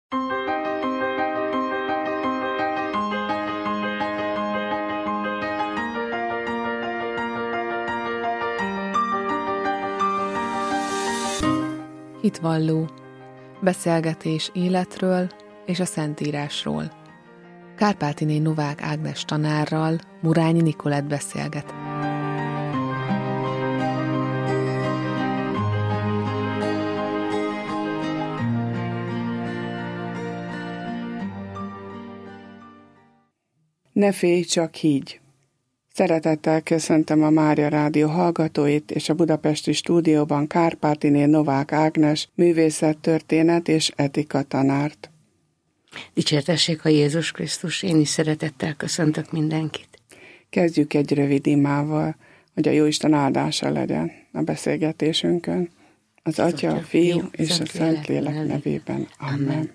Hitvalló. Beszélgetés életről és a Szentírásról. Kárpátiné Novák Ágnes tanárral Murányi Nikolett beszélget. Ne félj, csak higgy! Szeretettel köszöntöm a Mária Rádió hallgatóit és a budapesti stúdióban Kárpátiné Novák Ágnes művészettörténet és etika tanárt. Dicsértessék a Jézus Krisztus, én is szeretettel köszöntök mindenkit. Kezdjük egy rövid imával, hogy a Jóisten áldása legyen a beszélgetésünkön. Az Atya, a Fiú és a Szentlélek nevében. Amen.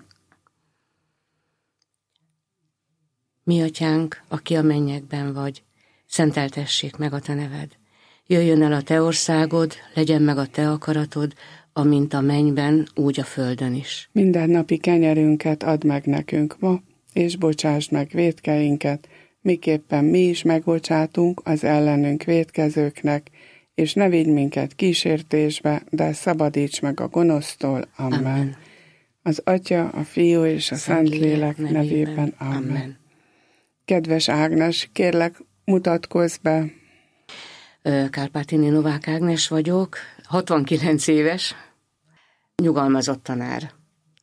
Mi Atyánk, aki a mennyekben vagy, szenteltessék meg a te neved. Jöjjön el a te országod, legyen meg a te akaratod, amint a mennyben, úgy a földön is. Mindennapi kenyerünket add meg nekünk ma, és bocsásd meg vétkeinket, miképpen mi is megbocsátunk az ellenünk vétkezőknek, és ne vigy minket kísértésbe, de szabadíts meg a gonosztól. Amen. Az Atya, a Fiú és a Szentlélek nevében. Amen. Kedves Ágnes, kérlek, mutatkozz be. Kárpátiné Novák Ágnes vagyok, 69 éves, nyugalmazott tanár.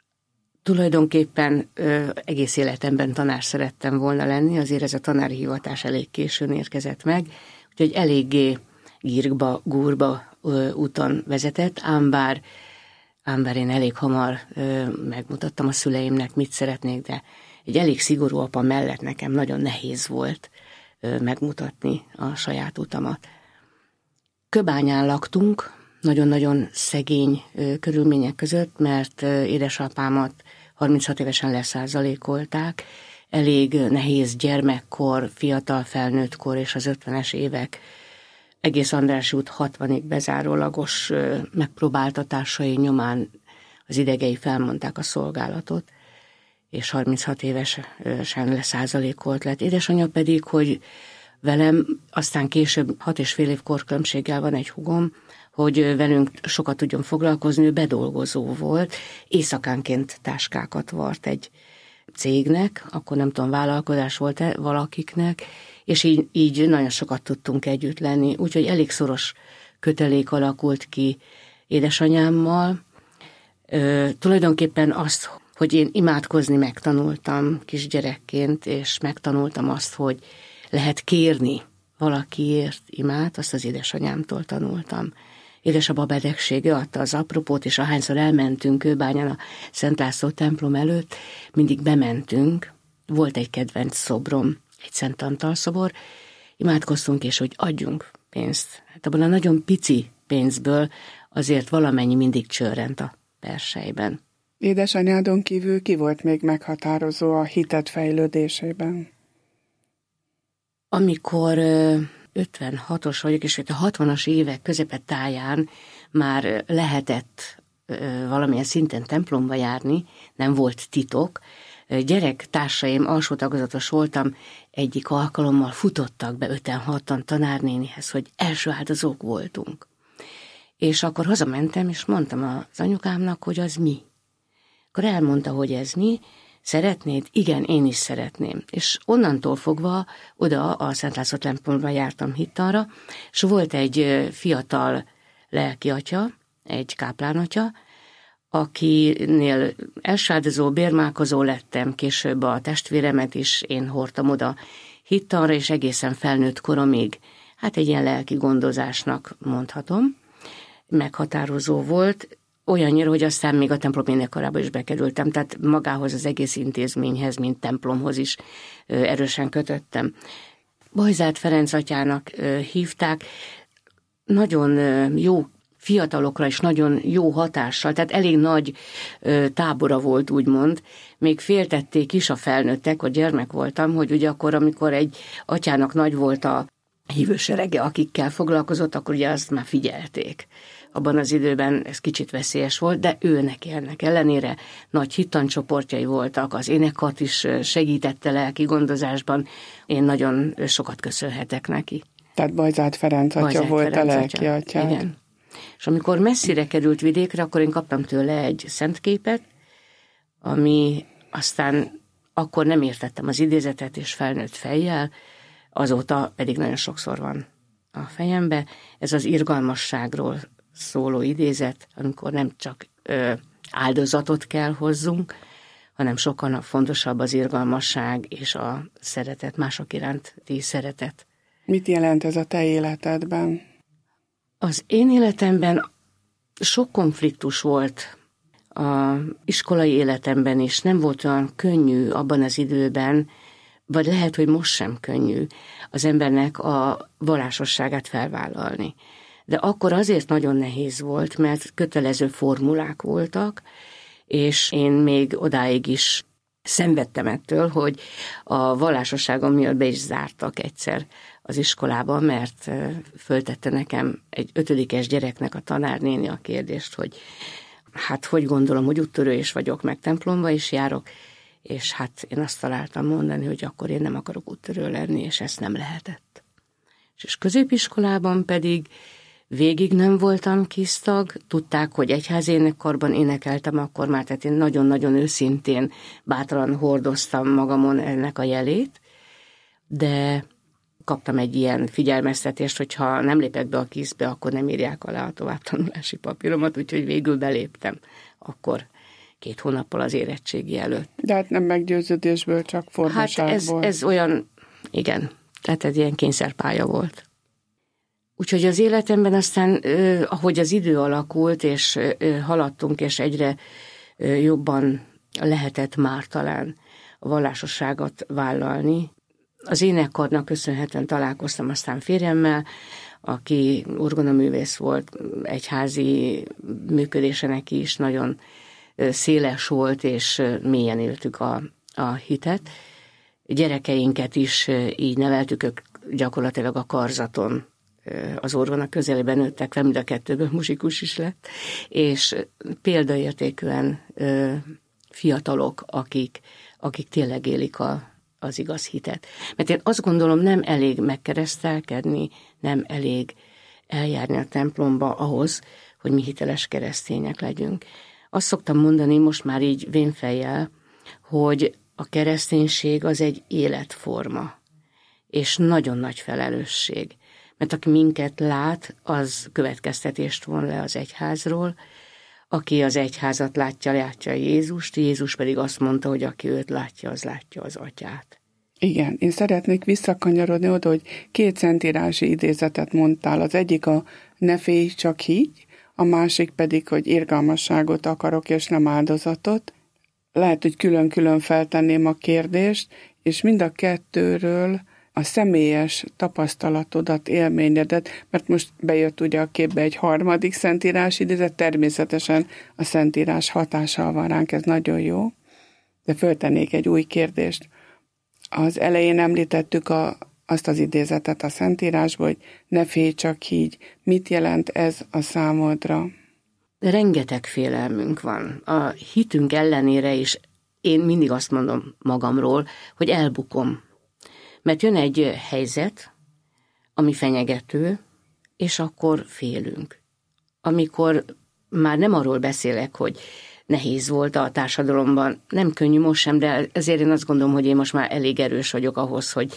Tulajdonképpen egész életemben tanár szerettem volna lenni, azért ez a tanári hivatás elég későn érkezett meg, úgyhogy eléggé gúrba úton vezetett, ám bár én elég hamar megmutattam a szüleimnek, mit szeretnék, de egy elég szigorú apa mellett nekem nagyon nehéz volt megmutatni a saját utamat. Kőbányán laktunk, nagyon-nagyon szegény körülmények között, mert édesapámat 36 évesen leszázalékolták, elég nehéz gyermekkor, fiatal felnőttkor és az 50-es évek egész Andrássy út 60-ig bezárólagos megpróbáltatásai nyomán az idegei felmondták a szolgálatot, és 36 évesen leszázalékolt lett. Édesanyja pedig, hogy velem, aztán később 6,5 év korkülönbséggel van egy húgom, hogy velünk sokat tudjon foglalkozni, ő bedolgozó volt, éjszakánként táskákat vart egy cégnek, akkor nem tudom, vállalkozás volt-e valakiknek, és így nagyon sokat tudtunk együtt lenni, úgyhogy elég szoros kötelék alakult ki édesanyámmal. Tulajdonképpen azt, hogy én imádkozni megtanultam kisgyerekként, és megtanultam azt, hogy lehet kérni valakiért imát, azt az édesanyámtól tanultam. Édesapa betegsége adta az apropót, és ahányszor elmentünk Kőbányán a Szent László templom előtt, mindig bementünk, volt egy kedvenc szobrom, egy Szent Antal szobor, imádkoztunk, és hogy adjunk pénzt. Hát abban a nagyon pici pénzből azért valamennyi mindig csörrent a perselyben. Édesanyádon kívül ki volt még meghatározó a hited fejlődésében? Amikor 56-os vagyok, és a 60-as évek közepetáján már lehetett valamilyen szinten templomba járni, nem volt titok. Gyerektársaim, alsó tagozatos voltam, egyik alkalommal futottak be 5-6-an tanárnénihez, hogy első áldozók voltunk. És akkor hazamentem, és mondtam az anyukámnak, hogy az mi. Akkor elmondta, hogy ez mi, szeretnéd? Igen, én is szeretném. És onnantól fogva oda a Szent László templomba jártam hittanra, és volt egy fiatal lelkiatya, egy káplánatya, akinél elsáldozó, bérmálkozó lettem, később a testvéremet is én hordtam oda hittanra, és egészen felnőtt koromig, hát egy ilyen lelki gondozásnak mondhatom, meghatározó volt, olyannyira, hogy aztán még a templom énekkarába is bekerültem, tehát magához az egész intézményhez, mint templomhoz is erősen kötöttem. Bajzát Ferenc atyának hívták, nagyon jó fiatalokra is nagyon jó hatással, tehát elég nagy tábora volt, úgymond. Még féltették is a felnőttek, hogy gyermek voltam, hogy ugye akkor, amikor egy atyának nagy volt a hívőserege, akikkel foglalkozott, akkor ugye azt már figyelték abban az időben ez kicsit veszélyes volt, de neki ennek ellenére nagy hittancsoportjai voltak, az énekkart is segítette lelki gondozásban, én nagyon sokat köszönhetek neki. Tehát Bajzát Ferenc atya volt a lelki atyád. Igen. És amikor messzire került vidékre, akkor én kaptam tőle egy szentképet, ami aztán akkor nem értettem az idézetet, és felnőtt fejjel, azóta pedig nagyon sokszor van a fejembe. Ez az irgalmasságról szóló idézet, amikor nem csak áldozatot kell hozzunk, hanem sokkal fontosabb az irgalmasság és a szeretet, mások iránti szeretet. Mit jelent ez a te életedben? Az én életemben sok konfliktus volt, a iskolai életemben is nem volt olyan könnyű abban az időben, vagy lehet, hogy most sem könnyű az embernek a vallásosságát felvállalni. De akkor azért nagyon nehéz volt, mert kötelező formulák voltak, és én még odáig is szenvedtem ettől, hogy a vallásosságom miatt be is zártak egyszer az iskolába, mert föltette nekem egy 5-es gyereknek a tanárnéni a kérdést, hogy hát hogy gondolom, hogy úttörő is vagyok, meg templomba is járok, és hát én azt találtam mondani, hogy akkor én nem akarok úttörő lenni, és ezt nem lehetett. És középiskolában pedig végig nem voltam kisztag, tudták, hogy egyházénekkarban énekeltem akkor már, tehát én nagyon-nagyon őszintén, bátran hordoztam magamon ennek a jelét, de kaptam egy ilyen figyelmeztetést, hogy ha nem lépek be a KISZ-be, akkor nem írják alá a továbbtanulási papíromat, úgyhogy végül beléptem akkor 2 hónappal az érettségi előtt. De hát nem meggyőződésből, csak formaságból. Hát ez olyan, igen, tehát ez ilyen kényszerpálya volt. Úgyhogy az életemben aztán, ahogy az idő alakult, és haladtunk, és egyre jobban lehetett már talán a vallásosságot vállalni. Az énekkarnak köszönhetően találkoztam aztán férjemmel, aki orgonaművész volt, egyházi működése neki is nagyon széles volt, és mélyen éltük a hitet. Gyerekeinket is így neveltük, ők gyakorlatilag a karzaton, az orgona közelében nőttek fel, mind a 2-ből muzsikus is lett, és példaértékűen fiatalok, akik tényleg élik az igaz hitet. Mert én azt gondolom, nem elég megkeresztelkedni, nem elég eljárni a templomba ahhoz, hogy mi hiteles keresztények legyünk. Azt szoktam mondani most már így vénfejjel, hogy a kereszténység az egy életforma, és nagyon nagy felelősség. Mert aki minket lát, az következtetést von le az egyházról, aki az egyházat látja Jézust, Jézus pedig azt mondta, hogy aki őt látja, az látja az atyát. Igen, én szeretnék visszakanyarodni oda, hogy 2 szentírási idézetet mondtál. Az egyik a ne félj, csak higgy, a másik pedig, hogy irgalmasságot akarok, és nem áldozatot. Lehet, hogy külön-külön feltenném a kérdést, és mind a 2-ről a személyes tapasztalatodat, élményedet, mert most bejött ugye a képbe egy 3. szentírás idézet, természetesen a szentírás hatással van ránk, ez nagyon jó, de föltennék egy új kérdést. Az elején említettük azt az idézetet a szentírásból, hogy ne félj, csak higgy. Mit jelent ez a számodra? Rengeteg félelmünk van. A hitünk ellenére is én mindig azt mondom magamról, hogy elbukom. Mert jön egy helyzet, ami fenyegető, és akkor félünk. Amikor már nem arról beszélek, hogy nehéz volt a társadalomban, nem könnyű most sem, de ezért én azt gondolom, hogy én most már elég erős vagyok ahhoz, hogy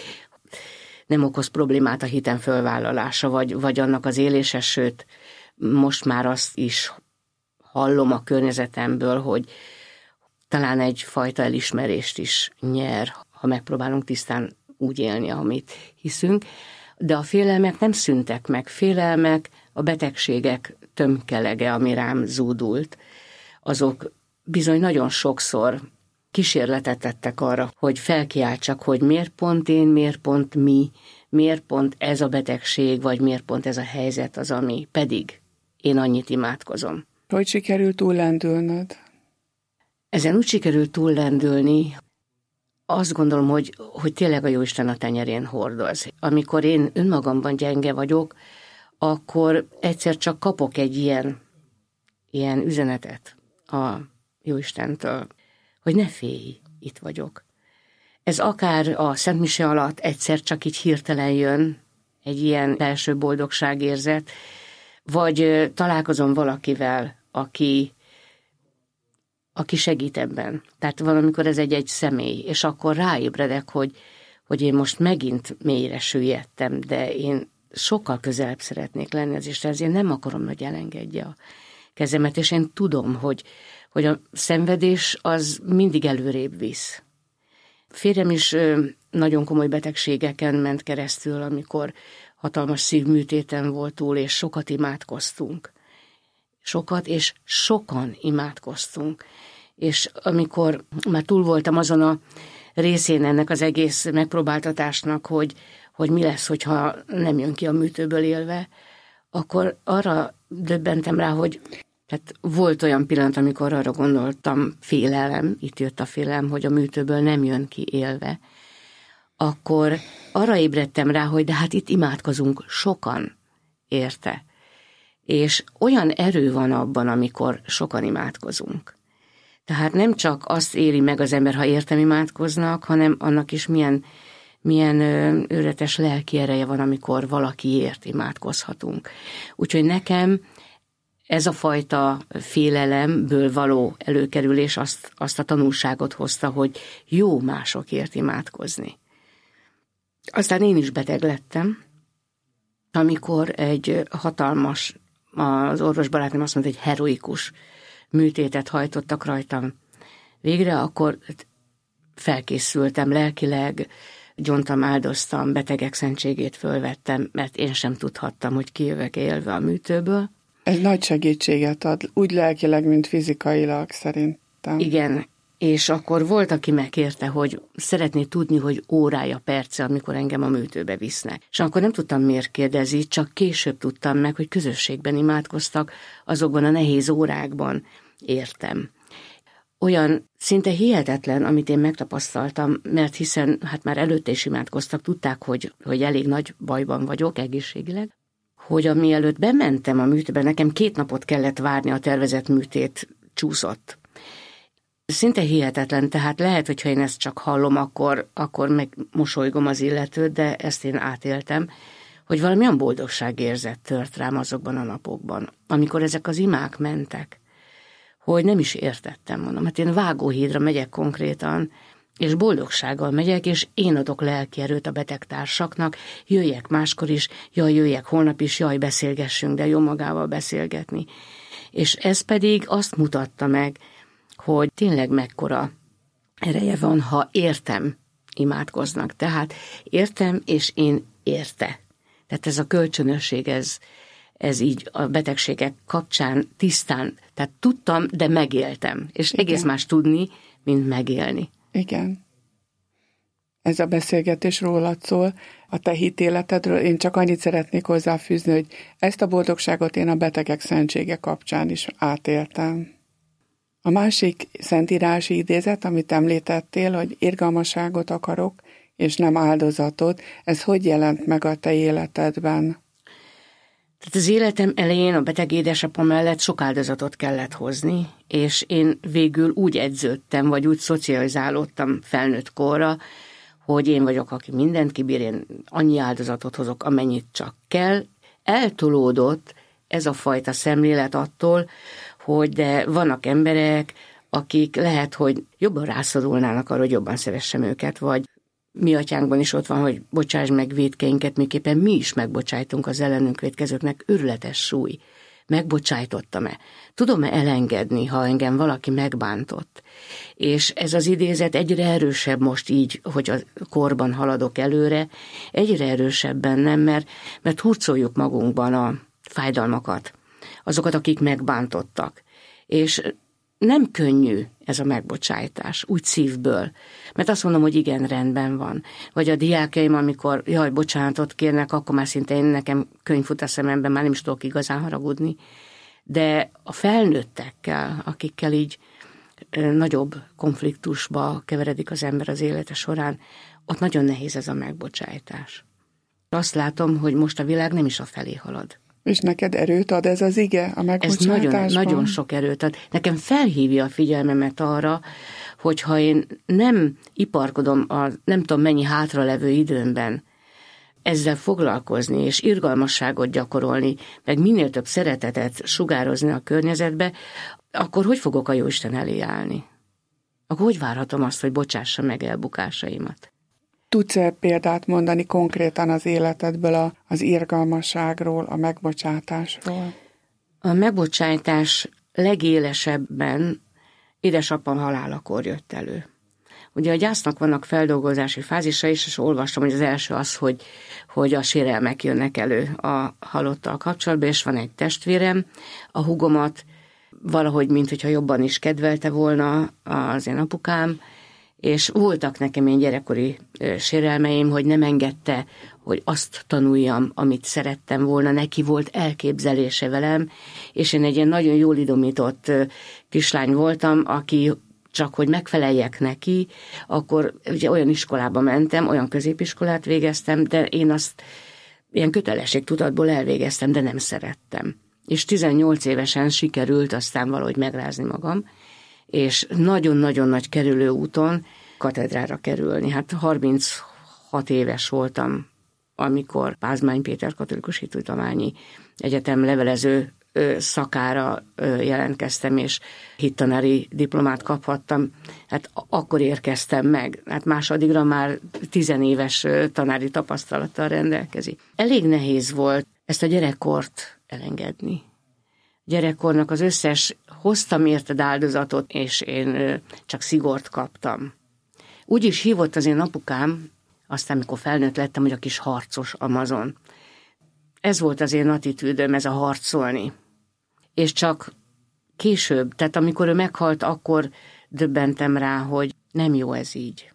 nem okoz problémát a hitem fölvállalása, vagy annak az élése, sőt, most már azt is hallom a környezetemből, hogy talán egyfajta elismerést is nyer, ha megpróbálunk tisztán úgy élni, amit hiszünk, de a félelmek nem szűntek meg. Félelmek, a betegségek tömkelege, ami rám zúdult, azok bizony nagyon sokszor kísérletet tettek arra, hogy felkiáltsak, hogy miért pont én, miért pont mi, miért pont ez a betegség, vagy miért pont ez a helyzet az, ami pedig én annyit imádkozom. Hogy sikerült túllendülnöd? Ezen úgy sikerült túllendülni, azt gondolom, hogy tényleg a Jóisten a tenyerén hordoz. Amikor én önmagamban gyenge vagyok, akkor egyszer csak kapok egy ilyen üzenetet a Jóistentől, hogy ne félj, itt vagyok. Ez akár a Szent Mise alatt egyszer csak így hirtelen jön, egy ilyen belső boldogságérzet, vagy találkozom valakivel, aki segít ebben. Tehát valamikor ez egy személy, és akkor ráébredek, hogy én most megint mélyre süllyedtem, de én sokkal közelebb szeretnék lenni az Istenhez, én nem akarom, hogy elengedje a kezemet, és én tudom, hogy a szenvedés az mindig előrébb visz. Férjem is nagyon komoly betegségeken ment keresztül, amikor hatalmas szívműtéten volt túl, és sokat imádkoztunk. Sokat, és sokan imádkoztunk. És amikor már túl voltam azon a részén ennek az egész megpróbáltatásnak, hogy mi lesz, hogyha nem jön ki a műtőből élve, akkor arra döbbentem rá, hogy tehát volt olyan pillanat, amikor arra gondoltam, félelem, itt jött a félelem, hogy a műtőből nem jön ki élve, akkor arra ébredtem rá, hogy de hát itt imádkozunk sokan érte. És olyan erő van abban, amikor sokan imádkozunk. Tehát nem csak azt éri meg az ember, ha értem imádkoznak, hanem annak is milyen őretes lelki ereje van, amikor valakiért imádkozhatunk. Úgyhogy nekem ez a fajta félelemből való előkerülés azt a tanulságot hozta, hogy jó másokért imádkozni. Aztán én is beteg lettem, amikor egy hatalmas, az orvosbarátnőm azt mondta, hogy heroikus műtétet hajtottak rajtam végre, akkor felkészültem lelkileg, gyontam, áldoztam, betegek szentségét fölvettem, mert én sem tudhattam, hogy kijövök élve a műtőből. Ez nagy segítséget ad, úgy lelkileg, mint fizikailag szerintem. Igen, és akkor volt, aki megkérte, hogy szeretné tudni, hogy órája, perce, amikor engem a műtőbe visznek. És akkor nem tudtam, miért kérdezi, csak később tudtam meg, hogy közösségben imádkoztak, azokban a nehéz órákban értem. Olyan szinte hihetetlen, amit én megtapasztaltam, mert hiszen hát már előtte is imádkoztak, tudták, hogy elég nagy bajban vagyok egészségileg, hogy mielőtt bementem a műtőbe, nekem 2 napot kellett várni, a tervezett műtét csúszott. Szinte hihetetlen, tehát lehet, hogyha én ezt csak hallom, akkor meg mosolygom az illetőt, de ezt én átéltem, hogy valamilyen boldogságérzet tört rám azokban a napokban, amikor ezek az imák mentek, hogy nem is értettem, mondom. Hát én vágóhídra megyek konkrétan, és boldogsággal megyek, és én adok lelki erőt a betegtársaknak, jöjjek máskor is, jaj, jöjjek holnap is, jaj, beszélgessünk, de jó magával beszélgetni. És ez pedig azt mutatta meg, hogy tényleg mekkora ereje van, ha értem imádkoznak. Tehát értem, és én érte. Tehát ez a kölcsönösség, ez így a betegségek kapcsán tisztán, tehát tudtam, de megéltem. És igen, egész más tudni, mint megélni. Igen. Ez a beszélgetés rólad szól, a te hitéletedről. Én csak annyit szeretnék hozzáfűzni, hogy ezt a boldogságot én a betegek szentsége kapcsán is átéltem. A másik szentírási idézet, amit említettél, hogy irgalmasságot akarok, és nem áldozatot, ez hogy jelent meg a te életedben? Tehát az életem elején a beteg édesapa mellett sok áldozatot kellett hozni, és én végül úgy edződtem, vagy úgy szocializálódtam felnőtt korra, hogy én vagyok, aki mindent kibír, én annyi áldozatot hozok, amennyit csak kell. Eltolódott ez a fajta szemlélet attól, hogy de vannak emberek, akik lehet, hogy jobban rászorulnának arra, hogy jobban szeressem őket, vagy mi atyánkban is ott van, hogy bocsáss meg vétkeinket, miképpen mi is megbocsájtunk az ellenünk vétkezőknek, őrületes súly. Megbocsájtottam-e? Tudom-e elengedni, ha engem valaki megbántott? És ez az idézet egyre erősebb most így, hogy a korban haladok előre, egyre erősebb bennem, mert hurcoljuk magunkban a fájdalmakat, azokat, akik megbántottak. És nem könnyű ez a megbocsájtás, úgy szívből, mert azt mondom, hogy igen, rendben van. Vagy a diákjaim, amikor bocsánatot kérnek, akkor már szinte nekem könyv fut a szememben, már nem is tudok igazán haragudni. De a felnőttekkel, akikkel így nagyobb konfliktusba keveredik az ember az élete során, ott nagyon nehéz ez a megbocsájtás. Azt látom, hogy most a világ nem is afelé halad. És neked erőt ad ez az ige, a megbocsátásban? Ez nagyon sok erőt ad. Nekem felhívja a figyelmemet arra, hogyha én nem iparkodom a nem tudom mennyi hátralevő időmben ezzel foglalkozni, és irgalmasságot gyakorolni, meg minél több szeretetet sugározni a környezetbe, akkor hogy fogok a Jóisten elé állni? Akkor hogy várhatom azt, hogy bocsássa meg elbukásaimat? Tudsz-e példát mondani konkrétan az életedből az irgalmasságról, a megbocsátásról? A megbocsátás legélesebben édesapám halálakor jött elő. Ugye a gyásznak vannak feldolgozási fázisa is, és olvastam, hogy az első az, hogy a sérelmek jönnek elő a halottal kapcsolatban, és van egy testvérem, a húgomat valahogy, mintha jobban is kedvelte volna az én apukám, és voltak nekem ilyen gyerekkori sérelmeim, hogy nem engedte, hogy azt tanuljam, amit szerettem volna, neki volt elképzelése velem, és én egy ilyen nagyon jól idomított kislány voltam, aki csak hogy megfeleljek neki, akkor ugye olyan iskolába mentem, olyan középiskolát végeztem, de én azt ilyen kötelességtudatból elvégeztem, de nem szerettem. És 18 évesen sikerült aztán valahogy megrázni magam, és nagyon-nagyon nagy kerülő úton katedrára kerülni. Hát 36 éves voltam, amikor Pázmány Péter Katolikus Hittudományi Egyetem levelező szakára jelentkeztem, és hittanári diplomát kaphattam. Hát akkor érkeztem meg. Hát másodigra már 10 éves tanári tapasztalattal rendelkezik. Elég nehéz volt ezt a gyerekkort elengedni. Gyerekkornak az összes hoztam érted áldozatot, és én csak szigort kaptam. Úgy is hívott az én apukám, aztán mikor felnőtt lettem, hogy a kis harcos Amazon. Ez volt az én attitűdöm, ez a harcolni. És csak később, tehát amikor ő meghalt, akkor döbbentem rá, hogy nem jó ez így.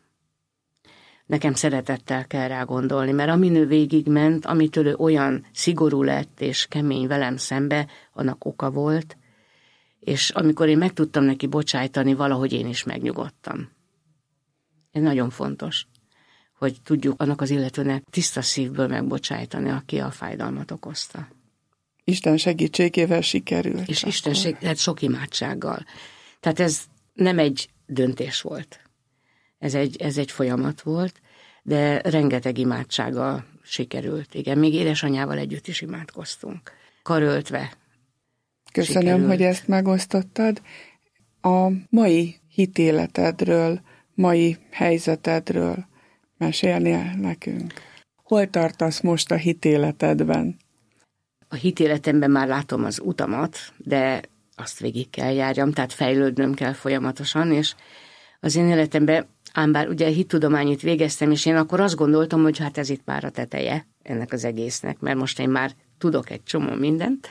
Nekem szeretettel kell rá gondolni, mert amin ő végigment, amitől ő olyan szigorú lett és kemény velem szembe, annak oka volt, és amikor én meg tudtam neki bocsájtani, valahogy én is megnyugodtam. Ez nagyon fontos, hogy tudjuk annak az illetőnek tiszta szívből megbocsájtani, aki a fájdalmat okozta. Isten segítségével sikerült. És Isten segített sok imádsággal. Tehát ez nem egy döntés volt. Ez egy folyamat volt, de rengeteg imádsággal sikerült. Igen, még édesanyával együtt is imádkoztunk. Karöltve. Köszönöm, sikerült. hogy ezt megosztottad. A mai hitéletedről, mai helyzetedről mesélnél nekünk? Hol tartasz most a hitéletedben? A hitéletemben már látom az utamat, de azt végig kell járjam, tehát fejlődnöm kell folyamatosan, és az én életemben, ám bár ugye hittudományit végeztem, és én akkor azt gondoltam, hogy hát ez itt már a teteje ennek az egésznek, mert most én már tudok egy csomó mindent.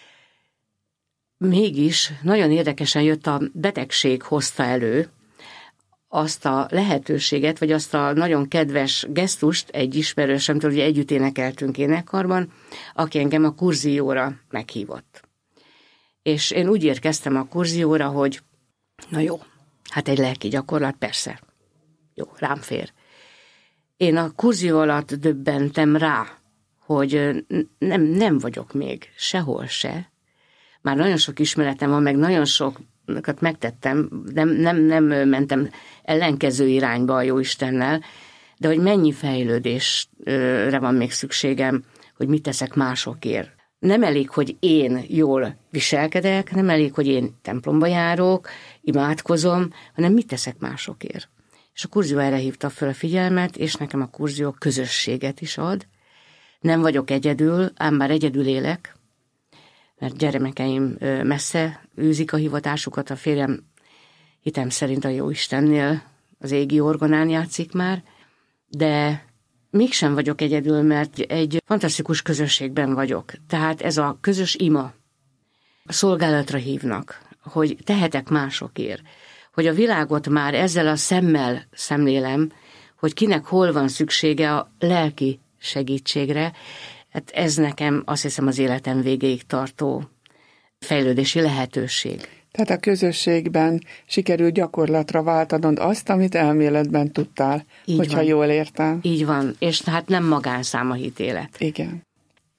Mégis nagyon érdekesen jött a betegség, hozta elő azt a lehetőséget, vagy azt a nagyon kedves gesztust egy ismerősömtől, ugye együtt énekeltünk énekkarban, aki engem a kurzióra meghívott. És én úgy érkeztem a kurzióra, hogy na jó, hát egy lelki gyakorlat, persze, jó, rám fér. Én a kurzió alatt döbbentem rá, hogy nem vagyok még sehol se. Már nagyon sok ismeretem van, meg nagyon sokat megtettem, nem mentem ellenkező irányba a Jóistennel, de hogy mennyi fejlődésre van még szükségem, hogy mit teszek másokért. Nem elég, hogy én jól viselkedek, nem elég, hogy én templomba járok, imádkozom, hanem mit teszek másokért. És a kurzió erre hívta fel a figyelmet, és nekem a kurzió közösséget is ad. Nem vagyok egyedül, ám bár egyedül élek, mert gyermekeim messze űzik a hivatásukat, a férjem hitem szerint a Jóistennél az égi orgonán játszik már, de mégsem vagyok egyedül, mert egy fantasztikus közösségben vagyok. Tehát ez a közös ima, a szolgálatra hívnak, hogy tehetek másokért, hogy a világot már ezzel a szemmel szemlélem, hogy kinek hol van szüksége a lelki segítségre. Hát ez nekem azt hiszem az életem végéig tartó fejlődési lehetőség. Tehát a közösségben sikerül gyakorlatra váltanod azt, amit elméletben tudtál, így hogyha van. Jól értem. Így van, és hát nem magánszám a hitélet. Igen.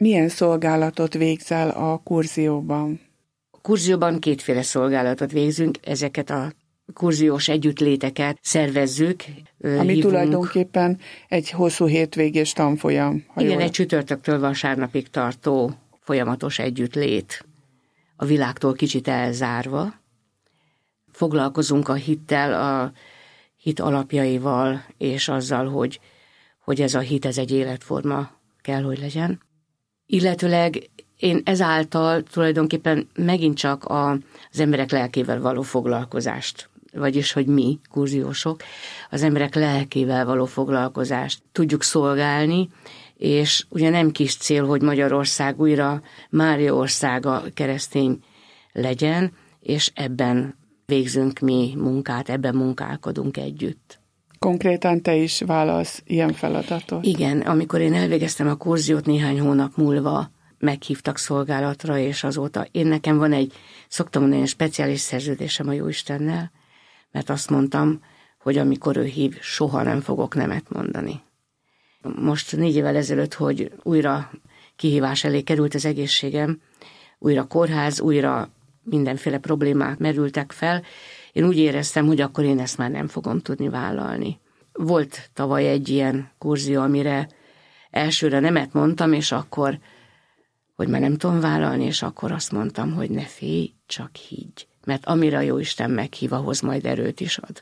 Milyen szolgálatot végzel a kurzióban? A kurzióban kétféle szolgálatot végzünk, ezeket a kurziós együttléteket szervezzük. Ami tulajdonképpen egy hosszú hétvégés tanfolyam. Igen, egy csütörtöktől vasárnapig tartó folyamatos együttlét. A világtól kicsit elzárva. Foglalkozunk a hittel, a hit alapjaival, és azzal, hogy ez a hit, ez egy életforma kell, hogy legyen. Illetőleg én ezáltal tulajdonképpen megint csak az emberek lelkével való foglalkozást, vagyis, hogy mi, kurziósok, az emberek lelkével való foglalkozást tudjuk szolgálni, és ugye nem kis cél, hogy Magyarország újra Mária országa keresztény legyen, és ebben végzünk mi munkát, ebben munkálkodunk együtt. Konkrétan te is válasz ilyen feladatot? Igen, amikor én elvégeztem a kurziót, néhány hónap múlva meghívtak szolgálatra, és azóta nekem van szoktam mondani, egy speciális szerződésem a Jóistennel, mert azt mondtam, hogy amikor ő hív, soha nem fogok nemet mondani. Most 4 évvel ezelőtt, hogy újra kihívás elé került az egészségem, újra kórház, újra mindenféle problémák merültek fel, én úgy éreztem, hogy akkor én ezt már nem fogom tudni vállalni. Volt tavaly egy ilyen kurzió, amire elsőre nemet mondtam, és akkor, hogy már nem tudom vállalni, és akkor azt mondtam, hogy ne félj, csak higgy, mert amire a Jóisten meghív, ahhoz majd erőt is ad.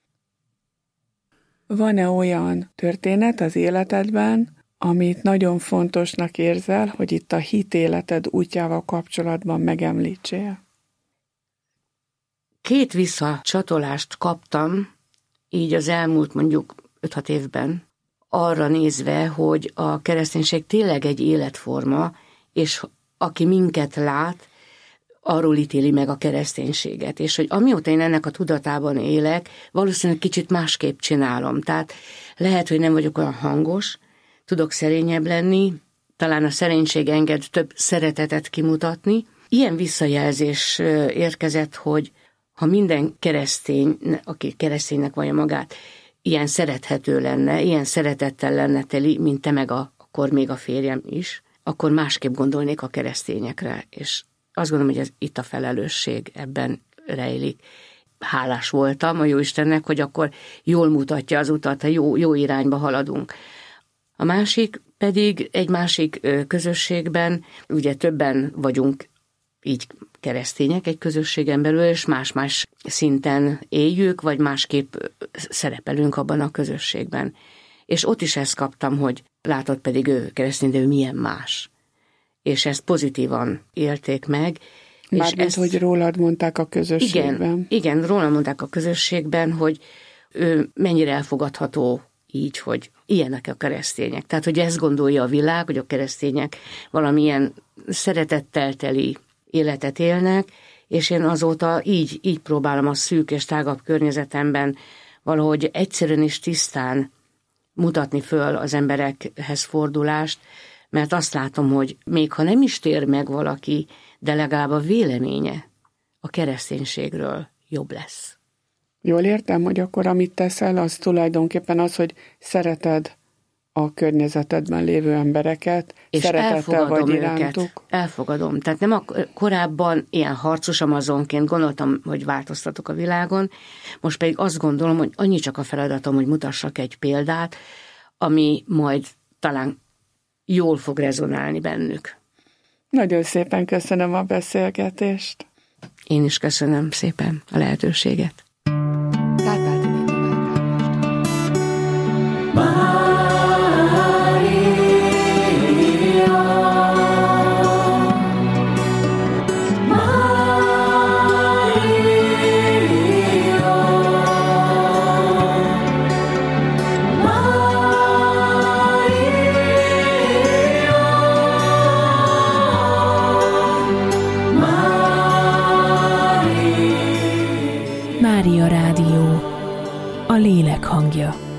Van-e olyan történet az életedben, amit nagyon fontosnak érzel, hogy itt a hitéleted útjával kapcsolatban megemlítsél? 2 visszacsatolást kaptam, így az elmúlt mondjuk 5-6 évben, arra nézve, hogy a kereszténység tényleg egy életforma, és aki minket lát, arról ítéli meg a kereszténységet. És hogy amióta én ennek a tudatában élek, valószínűleg kicsit másképp csinálom. Tehát lehet, hogy nem vagyok olyan hangos, tudok szerényebb lenni, talán a szerénység enged több szeretetet kimutatni. Ilyen visszajelzés érkezett, hogy ha minden keresztény, aki kereszténynek vallja magát, ilyen szerethető lenne, ilyen szeretettel lenne teli, mint te meg akkor még a férjem is, akkor másképp gondolnék a keresztényekre, és azt gondolom, hogy itt a felelősség ebben rejlik. Hálás voltam a Jóistennek, hogy akkor jól mutatja az utat, jó irányba haladunk. A másik pedig egy másik közösségben, ugye többen vagyunk így keresztények egy közösségen belül, és más-más szinten éljük, vagy másképp szerepelünk abban a közösségben. És ott is ezt kaptam, hogy látod, pedig ő keresztény, de ő milyen más. És ezt pozitívan élték meg. Mármint, hogy rólad mondták a közösségben. Igen, rólad mondták a közösségben, hogy ő mennyire elfogadható így, hogy ilyenek a keresztények. Tehát, hogy ezt gondolja a világ, hogy a keresztények valamilyen szeretettel teli életet élnek, és én azóta így próbálom a szűk és tágabb környezetemben valahogy egyszerűen és tisztán mutatni föl az emberekhez fordulást, mert azt látom, hogy még ha nem is tér meg valaki, de legalább a véleménye a kereszténységről jobb lesz. Jól értem, hogy akkor amit teszel, az tulajdonképpen az, hogy szereted a környezetedben lévő embereket, és szeretettel vagy irántuk. Elfogadom. Tehát nem korábban ilyen harcos amazonként gondoltam, hogy változtatok a világon, most pedig azt gondolom, hogy annyi csak a feladatom, hogy mutassak egy példát, ami majd talán jól fog rezonálni bennük. Nagyon szépen köszönöm a beszélgetést. Én is köszönöm szépen a lehetőséget. Mária Rádió, a lélek hangja.